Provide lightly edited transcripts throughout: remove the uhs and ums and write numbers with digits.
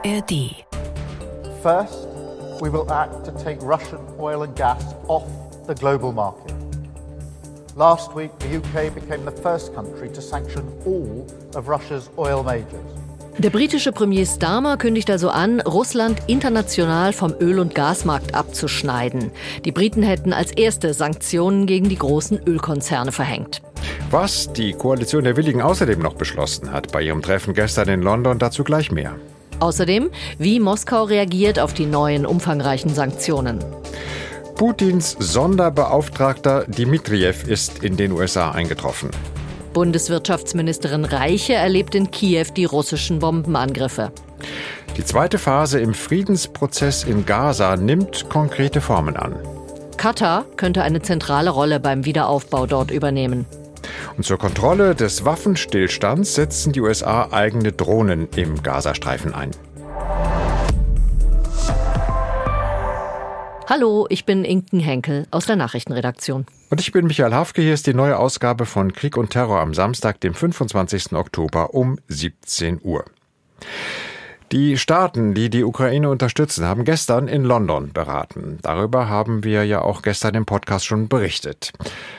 ARD. First, we will act to take Russian oil and gas off the global market. Last week, the UK became the first country to sanction all of Russia's oil majors. Der britische Premier Starmer kündigt also an, Russland international vom Öl- und Gasmarkt abzuschneiden. Die Briten hätten als erste Sanktionen gegen die großen Ölkonzerne verhängt. Was die Koalition der Willigen außerdem noch beschlossen hat bei ihrem Treffen gestern in London, dazu gleich mehr. Außerdem, wie Moskau reagiert auf die neuen umfangreichen Sanktionen. Putins Sonderbeauftragter Dmitrijew ist in den USA eingetroffen. Bundeswirtschaftsministerin Reiche erlebt in Kiew die russischen Bombenangriffe. Die zweite Phase im Friedensprozess in Gaza nimmt konkrete Formen an. Katar könnte eine zentrale Rolle beim Wiederaufbau dort übernehmen. Und zur Kontrolle des Waffenstillstands setzen die USA eigene Drohnen im Gazastreifen ein. Hallo, ich bin Inken Henkel aus der Nachrichtenredaktion. Und ich bin Michael Hafke. Hier ist die neue Ausgabe von Krieg und Terror am Samstag, dem 25. Oktober um 17 Uhr. Die Staaten, die die Ukraine unterstützen, haben gestern in London beraten. Darüber haben wir ja auch gestern im Podcast schon berichtet.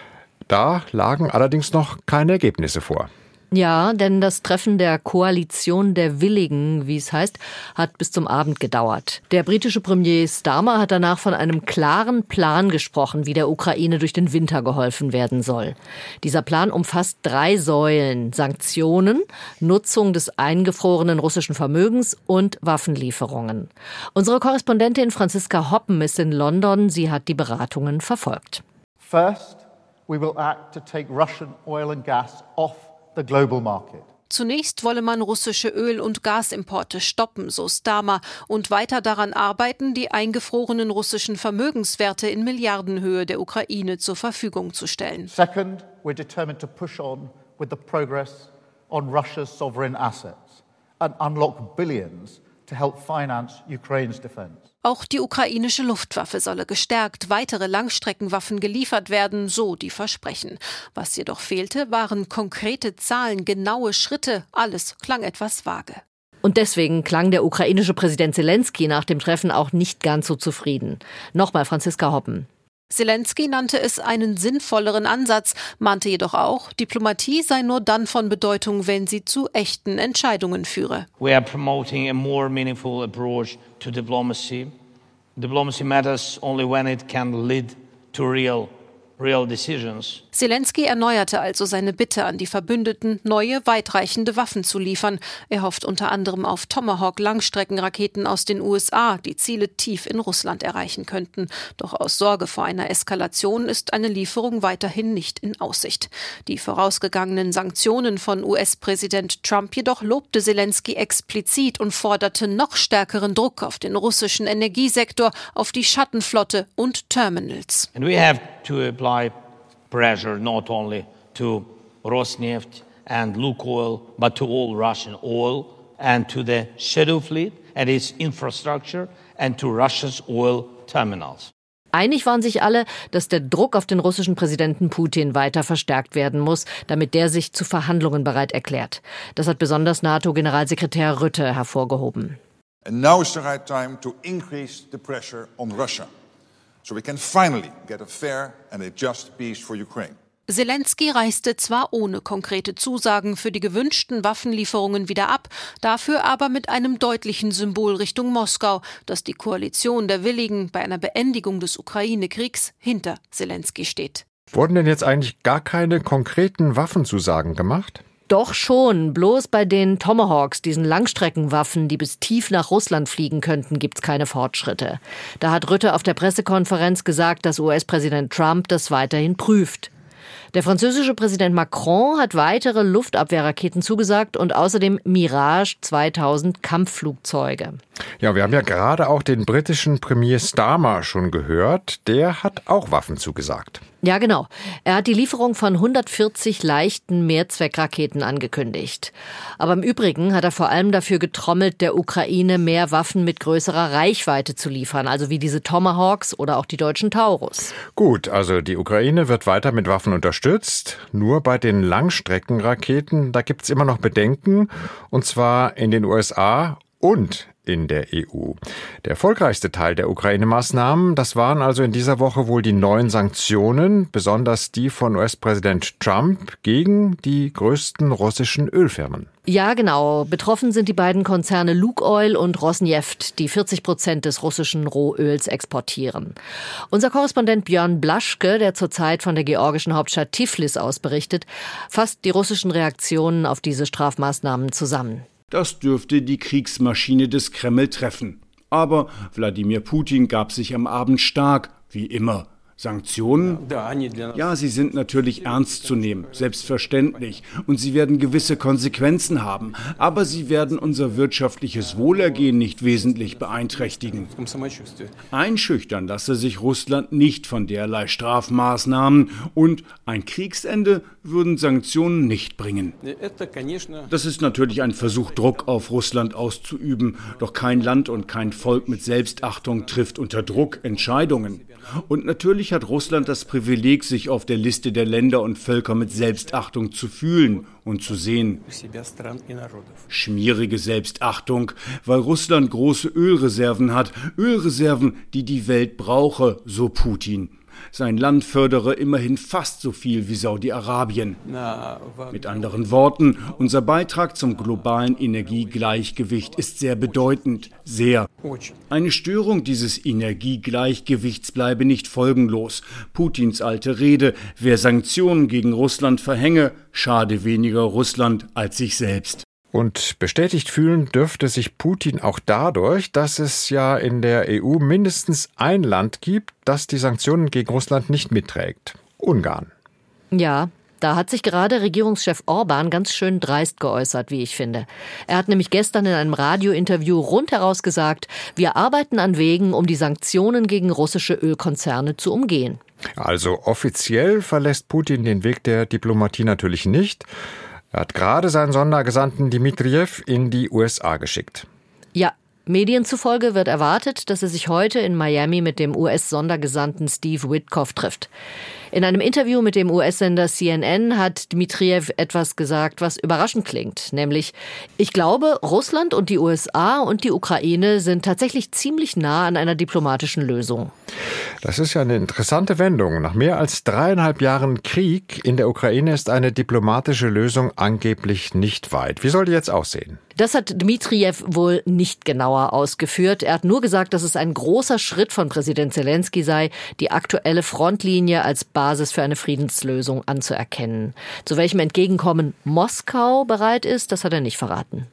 Da lagen allerdings noch keine Ergebnisse vor. Ja, denn das Treffen der Koalition der Willigen, wie es heißt, hat bis zum Abend gedauert. Der britische Premier Starmer hat danach von einem klaren Plan gesprochen, wie der Ukraine durch den Winter geholfen werden soll. Dieser Plan umfasst 3 Säulen: Sanktionen, Nutzung des eingefrorenen russischen Vermögens und Waffenlieferungen. Unsere Korrespondentin Franziska Hoppen ist in London. Sie hat die Beratungen verfolgt. First, we will act to take Russian oil and gas off the global market. Zunächst wolle man russische Öl- und Gasimporte stoppen, so Starmer, und weiter daran arbeiten, die eingefrorenen russischen Vermögenswerte in Milliardenhöhe der Ukraine zur Verfügung zu stellen. Second, we're determined to push on with the progress on Russia's sovereign assets and unlock billions to help finance Ukraine's defense. Auch die ukrainische Luftwaffe solle gestärkt, weitere Langstreckenwaffen geliefert werden, so die Versprechen. Was jedoch fehlte, waren konkrete Zahlen, genaue Schritte. Alles klang etwas vage. Und deswegen klang der ukrainische Präsident Selenskyj nach dem Treffen auch nicht ganz so zufrieden. Nochmal Franziska Hoppen. Selenskyj nannte es einen sinnvolleren Ansatz, mahnte jedoch auch, Diplomatie sei nur dann von Bedeutung, wenn sie zu echten Entscheidungen führe. We are promoting a more meaningful approach to diplomacy. Diplomacy matters only when it can lead to real decisions. Selenskyj erneuerte also seine Bitte an die Verbündeten, neue, weitreichende Waffen zu liefern. Er hofft unter anderem auf Tomahawk-Langstreckenraketen aus den USA, die Ziele tief in Russland erreichen könnten. Doch aus Sorge vor einer Eskalation ist eine Lieferung weiterhin nicht in Aussicht. Die vorausgegangenen Sanktionen von US-Präsident Trump jedoch lobte Selenskyj explizit und forderte noch stärkeren Druck auf den russischen Energiesektor, auf die Schattenflotte und Terminals. And we have to apply pressure not only to Rosneft and Lukoil, but to all Russian oil and to the Shadow Fleet and its infrastructure and to Russia's oil terminals. Einig waren sich alle, dass der Druck auf den russischen Präsidenten Putin weiter verstärkt werden muss, damit der sich zu Verhandlungen bereit erklärt. Das hat besonders NATO-Generalsekretär Rutte hervorgehoben. And now is the right time to increase the pressure on Russia, so we can finally get a fair and a just peace for Ukraine. Selenskyj reiste zwar ohne konkrete Zusagen für die gewünschten Waffenlieferungen wieder ab, dafür aber mit einem deutlichen Symbol Richtung Moskau, dass die Koalition der Willigen bei einer Beendigung des Ukraine-Kriegs hinter Selenskyj steht. Wurden denn jetzt eigentlich gar keine konkreten Waffenzusagen gemacht? Doch schon, bloß bei den Tomahawks, diesen Langstreckenwaffen, die bis tief nach Russland fliegen könnten, gibt's keine Fortschritte. Da hat Rutte auf der Pressekonferenz gesagt, dass US-Präsident Trump das weiterhin prüft. Der französische Präsident Macron hat weitere Luftabwehrraketen zugesagt und außerdem Mirage 2000 Kampfflugzeuge. Ja, wir haben ja gerade auch den britischen Premier Starmer schon gehört. Der hat auch Waffen zugesagt. Ja, genau. Er hat die Lieferung von 140 leichten Mehrzweckraketen angekündigt. Aber im Übrigen hat er vor allem dafür getrommelt, der Ukraine mehr Waffen mit größerer Reichweite zu liefern, also wie diese Tomahawks oder auch die deutschen Taurus. Gut, also die Ukraine wird weiter mit Waffen unterstützt. Nur bei den Langstreckenraketen, da gibt's immer noch Bedenken, und zwar in den USA und in der EU. Der erfolgreichste Teil der Ukraine-Maßnahmen, das waren also in dieser Woche wohl die neuen Sanktionen, besonders die von US-Präsident Trump gegen die größten russischen Ölfirmen. Ja, genau. Betroffen sind die beiden Konzerne Lukoil und Rosneft, die 40% des russischen Rohöls exportieren. Unser Korrespondent Björn Blaschke, der zurzeit von der georgischen Hauptstadt Tiflis aus berichtet, fasst die russischen Reaktionen auf diese Strafmaßnahmen zusammen. Das dürfte die Kriegsmaschine des Kreml treffen. Aber Wladimir Putin gab sich am Abend stark, wie immer. Sanktionen? Ja, sie sind natürlich ernst zu nehmen, selbstverständlich. Und sie werden gewisse Konsequenzen haben. Aber sie werden unser wirtschaftliches Wohlergehen nicht wesentlich beeinträchtigen. Einschüchtern lasse sich Russland nicht von derlei Strafmaßnahmen. Und ein Kriegsende würden Sanktionen nicht bringen. Das ist natürlich ein Versuch, Druck auf Russland auszuüben. Doch kein Land und kein Volk mit Selbstachtung trifft unter Druck Entscheidungen. Und natürlich hat Russland das Privileg, sich auf der Liste der Länder und Völker mit Selbstachtung zu fühlen und zu sehen. Schmierige Selbstachtung, weil Russland große Ölreserven hat. Ölreserven, die die Welt brauche, so Putin. Sein Land fördere immerhin fast so viel wie Saudi-Arabien. Mit anderen Worten, unser Beitrag zum globalen Energiegleichgewicht ist sehr bedeutend. Sehr. Eine Störung dieses Energiegleichgewichts bleibe nicht folgenlos. Putins alte Rede, wer Sanktionen gegen Russland verhänge, schade weniger Russland als sich selbst. Und bestätigt fühlen dürfte sich Putin auch dadurch, dass es ja in der EU mindestens ein Land gibt, das die Sanktionen gegen Russland nicht mitträgt. Ungarn. Ja, da hat sich gerade Regierungschef Orbán ganz schön dreist geäußert, wie ich finde. Er hat nämlich gestern in einem Radiointerview rundheraus gesagt, wir arbeiten an Wegen, um die Sanktionen gegen russische Ölkonzerne zu umgehen. Also offiziell verlässt Putin den Weg der Diplomatie natürlich nicht. Er hat gerade seinen Sondergesandten Dmitrijew in die USA geschickt. Ja, Medien zufolge wird erwartet, dass er sich heute in Miami mit dem US-Sondergesandten Steve Witkoff trifft. In einem Interview mit dem US-Sender CNN hat Dmitrijew etwas gesagt, was überraschend klingt. Nämlich, ich glaube, Russland und die USA und die Ukraine sind tatsächlich ziemlich nah an einer diplomatischen Lösung. Das ist ja eine interessante Wendung. Nach mehr als 3,5 Jahren Krieg in der Ukraine ist eine diplomatische Lösung angeblich nicht weit. Wie soll die jetzt aussehen? Das hat Dmitrijew wohl nicht genauer ausgeführt. Er hat nur gesagt, dass es ein großer Schritt von Präsident Zelensky sei, die aktuelle Frontlinie als Basis für eine Friedenslösung anzuerkennen. Zu welchem Entgegenkommen Moskau bereit ist, das hat er nicht verraten.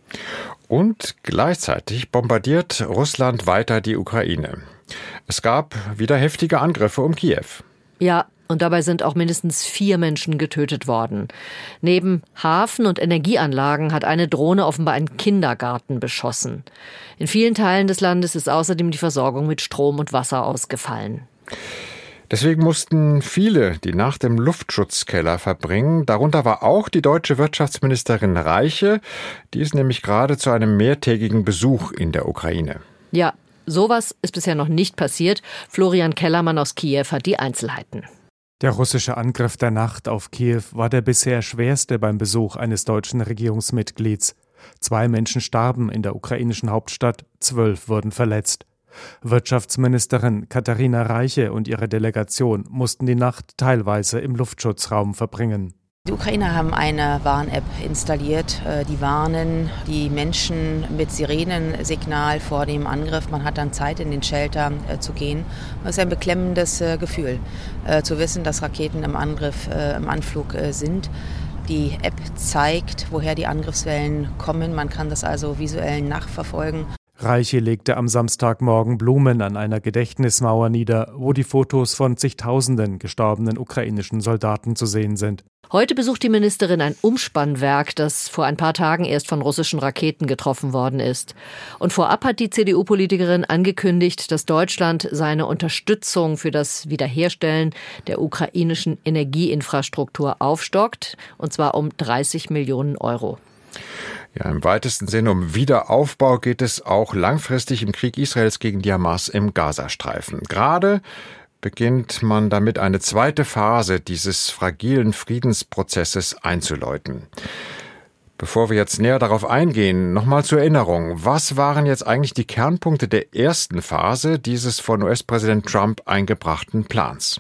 Und gleichzeitig bombardiert Russland weiter die Ukraine. Es gab wieder heftige Angriffe um Kiew. Ja, und dabei sind auch mindestens 4 Menschen getötet worden. Neben Hafen- und Energieanlagen hat eine Drohne offenbar einen Kindergarten beschossen. In vielen Teilen des Landes ist außerdem die Versorgung mit Strom und Wasser ausgefallen. Deswegen mussten viele die Nacht im Luftschutzkeller verbringen. Darunter war auch die deutsche Wirtschaftsministerin Reiche. Die ist nämlich gerade zu einem mehrtägigen Besuch in der Ukraine. Ja, sowas ist bisher noch nicht passiert. Florian Kellermann aus Kiew hat die Einzelheiten. Der russische Angriff der Nacht auf Kiew war der bisher schwerste beim Besuch eines deutschen Regierungsmitglieds. 2 Menschen starben in der ukrainischen Hauptstadt, 12 wurden verletzt. Wirtschaftsministerin Katharina Reiche und ihre Delegation mussten die Nacht teilweise im Luftschutzraum verbringen. Die Ukrainer haben eine Warn-App installiert, die warnen die Menschen mit Sirenensignal vor dem Angriff. Man hat dann Zeit, in den Shelter zu gehen. Es ist ein beklemmendes Gefühl, zu wissen, dass Raketen im Anflug sind. Die App zeigt, woher die Angriffswellen kommen. Man kann das also visuell nachverfolgen. Reiche legte am Samstagmorgen Blumen an einer Gedächtnismauer nieder, wo die Fotos von zigtausenden gestorbenen ukrainischen Soldaten zu sehen sind. Heute besucht die Ministerin ein Umspannwerk, das vor ein paar Tagen erst von russischen Raketen getroffen worden ist. Und vorab hat die CDU-Politikerin angekündigt, dass Deutschland seine Unterstützung für das Wiederherstellen der ukrainischen Energieinfrastruktur aufstockt, und zwar um 30 Millionen Euro. Ja, im weitesten Sinne um Wiederaufbau geht es auch langfristig im Krieg Israels gegen die Hamas im Gazastreifen. Gerade beginnt man damit, eine zweite Phase dieses fragilen Friedensprozesses einzuläuten. Bevor wir jetzt näher darauf eingehen, nochmal zur Erinnerung. Was waren jetzt eigentlich die Kernpunkte der ersten Phase dieses von US-Präsident Trump eingebrachten Plans?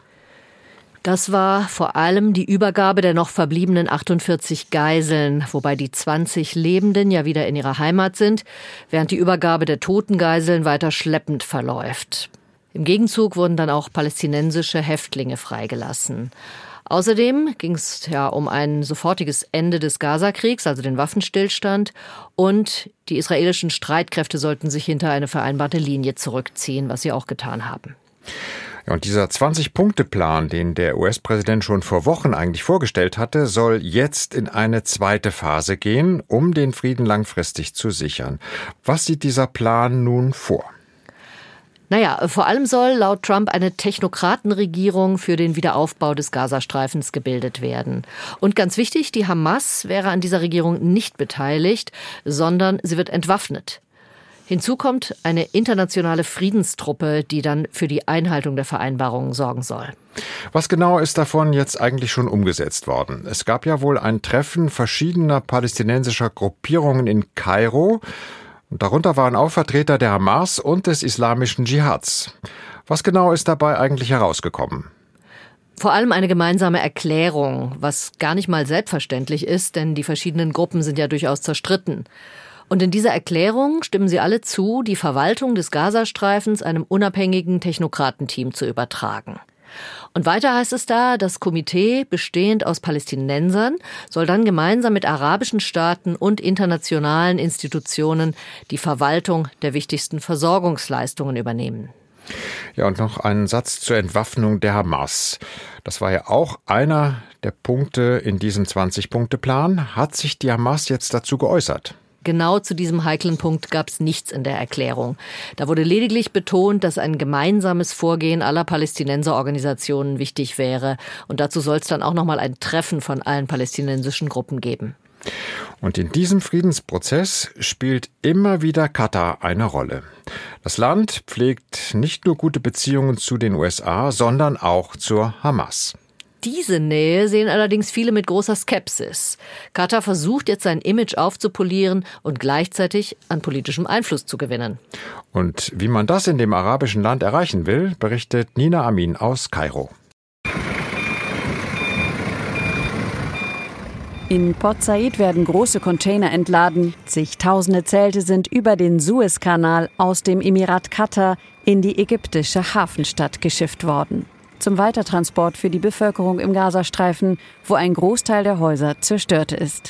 Das war vor allem die Übergabe der noch verbliebenen 48 Geiseln, wobei die 20 Lebenden ja wieder in ihrer Heimat sind, während die Übergabe der toten Geiseln weiter schleppend verläuft. Im Gegenzug wurden dann auch palästinensische Häftlinge freigelassen. Außerdem ging es ja um ein sofortiges Ende des Gazakriegs, also den Waffenstillstand, und die israelischen Streitkräfte sollten sich hinter eine vereinbarte Linie zurückziehen, was sie auch getan haben. Ja, und dieser 20-Punkte-Plan, den der US-Präsident schon vor Wochen eigentlich vorgestellt hatte, soll jetzt in eine zweite Phase gehen, um den Frieden langfristig zu sichern. Was sieht dieser Plan nun vor? Naja, vor allem soll laut Trump eine Technokratenregierung für den Wiederaufbau des Gazastreifens gebildet werden. Und ganz wichtig, die Hamas wäre an dieser Regierung nicht beteiligt, sondern sie wird entwaffnet. Hinzu kommt eine internationale Friedenstruppe, die dann für die Einhaltung der Vereinbarungen sorgen soll. Was genau ist davon jetzt eigentlich schon umgesetzt worden? Es gab ja wohl ein Treffen verschiedener palästinensischer Gruppierungen in Kairo. Darunter waren auch Vertreter der Hamas und des islamischen Dschihads. Was genau ist dabei eigentlich herausgekommen? Vor allem eine gemeinsame Erklärung, was gar nicht mal selbstverständlich ist, denn die verschiedenen Gruppen sind ja durchaus zerstritten. Und in dieser Erklärung stimmen sie alle zu, die Verwaltung des Gazastreifens einem unabhängigen Technokratenteam zu übertragen. Und weiter heißt es da, das Komitee, bestehend aus Palästinensern, soll dann gemeinsam mit arabischen Staaten und internationalen Institutionen die Verwaltung der wichtigsten Versorgungsleistungen übernehmen. Ja, und noch einen Satz zur Entwaffnung der Hamas. Das war ja auch einer der Punkte in diesem 20-Punkte-Plan. Hat sich die Hamas jetzt dazu geäußert? Genau zu diesem heiklen Punkt gab es nichts in der Erklärung. Da wurde lediglich betont, dass ein gemeinsames Vorgehen aller Palästinenserorganisationen wichtig wäre. Und dazu soll es dann auch nochmal ein Treffen von allen palästinensischen Gruppen geben. Und in diesem Friedensprozess spielt immer wieder Katar eine Rolle. Das Land pflegt nicht nur gute Beziehungen zu den USA, sondern auch zur Hamas. Diese Nähe sehen allerdings viele mit großer Skepsis. Katar versucht jetzt sein Image aufzupolieren und gleichzeitig an politischem Einfluss zu gewinnen. Und wie man das in dem arabischen Land erreichen will, berichtet Nina Amin aus Kairo. In Port Said werden große Container entladen. Zigtausende Zelte sind über den Suezkanal aus dem Emirat Katar in die ägyptische Hafenstadt geschifft worden. Zum Weitertransport für die Bevölkerung im Gazastreifen, wo ein Großteil der Häuser zerstört ist.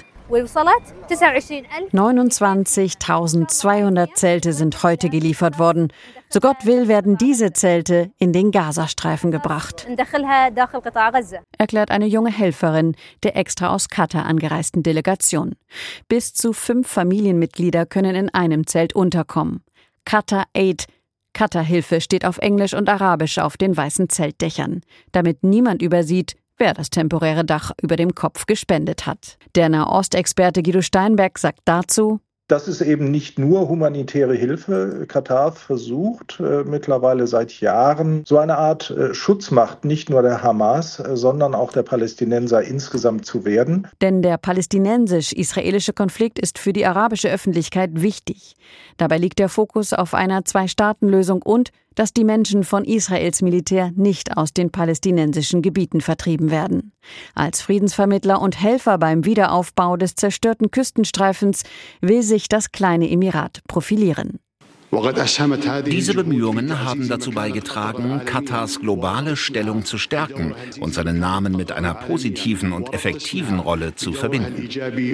29.200 Zelte sind heute geliefert worden. So Gott will, werden diese Zelte in den Gazastreifen gebracht, erklärt eine junge Helferin der extra aus Katar angereisten Delegation. Bis zu 5 Familienmitglieder können in einem Zelt unterkommen. Qatar Aid, Qatar-Hilfe, steht auf Englisch und Arabisch auf den weißen Zeltdächern, damit niemand übersieht, wer das temporäre Dach über dem Kopf gespendet hat. Der Nahostexperte Guido Steinberg sagt dazu: Das ist eben nicht nur humanitäre Hilfe. Katar versucht mittlerweile seit Jahren so eine Art Schutzmacht nicht nur der Hamas, sondern auch der Palästinenser insgesamt zu werden. Denn der palästinensisch-israelische Konflikt ist für die arabische Öffentlichkeit wichtig. Dabei liegt der Fokus auf einer Zwei-Staaten-Lösung und dass die Menschen von Israels Militär nicht aus den palästinensischen Gebieten vertrieben werden. Als Friedensvermittler und Helfer beim Wiederaufbau des zerstörten Küstenstreifens will sich das kleine Emirat profilieren. Diese Bemühungen haben dazu beigetragen, Katars globale Stellung zu stärken und seinen Namen mit einer positiven und effektiven Rolle zu verbinden,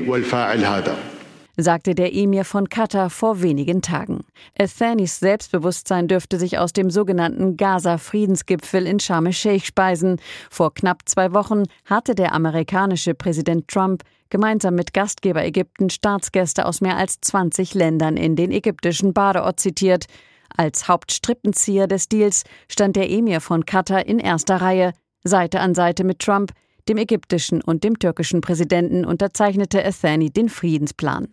sagte der Emir von Katar vor wenigen Tagen. Al-Thanis Selbstbewusstsein dürfte sich aus dem sogenannten Gaza-Friedensgipfel in Sharm el-Sheikh speisen. Vor knapp 2 Wochen hatte der amerikanische Präsident Trump gemeinsam mit Gastgeber Ägypten Staatsgäste aus mehr als 20 Ländern in den ägyptischen Badeort zitiert. Als Hauptstrippenzieher des Deals stand der Emir von Katar in erster Reihe. Seite an Seite mit Trump, dem ägyptischen und dem türkischen Präsidenten, unterzeichnete Al-Thani den Friedensplan.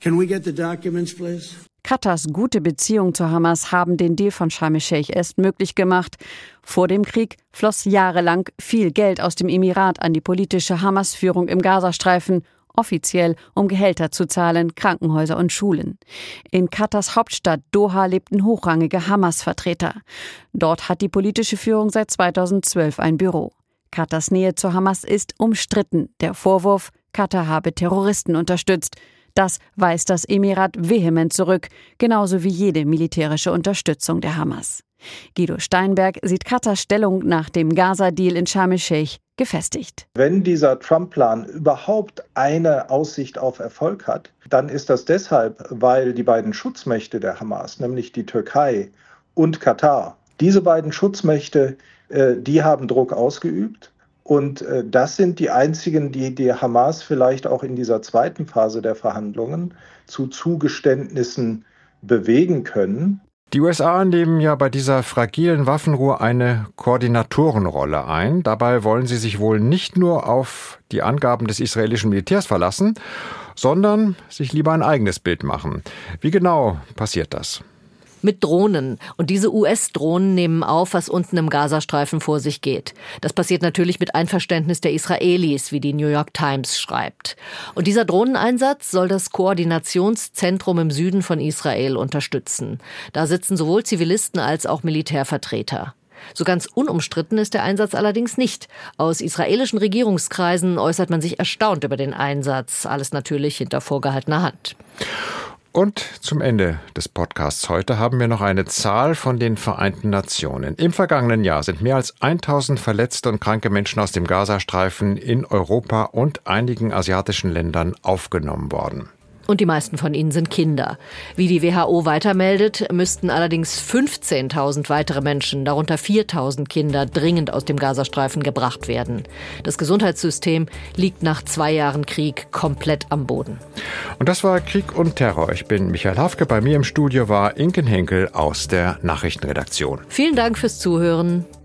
Katars gute Beziehungen zur Hamas haben den Deal von Sharm el-Sheikh erst möglich gemacht. Vor dem Krieg floss jahrelang viel Geld aus dem Emirat an die politische Hamas-Führung im Gazastreifen, offiziell, um Gehälter zu zahlen, Krankenhäuser und Schulen. In Katars Hauptstadt Doha lebten hochrangige Hamas-Vertreter. Dort hat die politische Führung seit 2012 ein Büro. Katars Nähe zur Hamas ist umstritten. Der Vorwurf, Katar habe Terroristen unterstützt. Das weist das Emirat vehement zurück, genauso wie jede militärische Unterstützung der Hamas. Guido Steinberg sieht Katars Stellung nach dem Gaza-Deal in Sharm el-Sheikh gefestigt. Wenn dieser Trump-Plan überhaupt eine Aussicht auf Erfolg hat, dann ist das deshalb, weil die beiden Schutzmächte der Hamas, nämlich die Türkei und Katar, diese beiden Schutzmächte, die haben Druck ausgeübt. Und das sind die einzigen, die die Hamas vielleicht auch in dieser zweiten Phase der Verhandlungen zu Zugeständnissen bewegen können. Die USA nehmen ja bei dieser fragilen Waffenruhe eine Koordinatorenrolle ein. Dabei wollen sie sich wohl nicht nur auf die Angaben des israelischen Militärs verlassen, sondern sich lieber ein eigenes Bild machen. Wie genau passiert das? Mit Drohnen. Und diese US-Drohnen nehmen auf, was unten im Gazastreifen vor sich geht. Das passiert natürlich mit Einverständnis der Israelis, wie die New York Times schreibt. Und dieser Drohneneinsatz soll das Koordinationszentrum im Süden von Israel unterstützen. Da sitzen sowohl Zivilisten als auch Militärvertreter. So ganz unumstritten ist der Einsatz allerdings nicht. Aus israelischen Regierungskreisen äußert man sich erstaunt über den Einsatz. Alles natürlich hinter vorgehaltener Hand. Und zum Ende des Podcasts heute haben wir noch eine Zahl von den Vereinten Nationen. Im vergangenen Jahr sind mehr als 1000 verletzte und kranke Menschen aus dem Gazastreifen in Europa und einigen asiatischen Ländern aufgenommen worden. Und die meisten von ihnen sind Kinder. Wie die WHO weitermeldet, müssten allerdings 15.000 weitere Menschen, darunter 4.000 Kinder, dringend aus dem Gazastreifen gebracht werden. Das Gesundheitssystem liegt nach 2 Jahren Krieg komplett am Boden. Und das war Krieg und Terror. Ich bin Michael Hafke. Bei mir im Studio war Inken Henkel aus der Nachrichtenredaktion. Vielen Dank fürs Zuhören.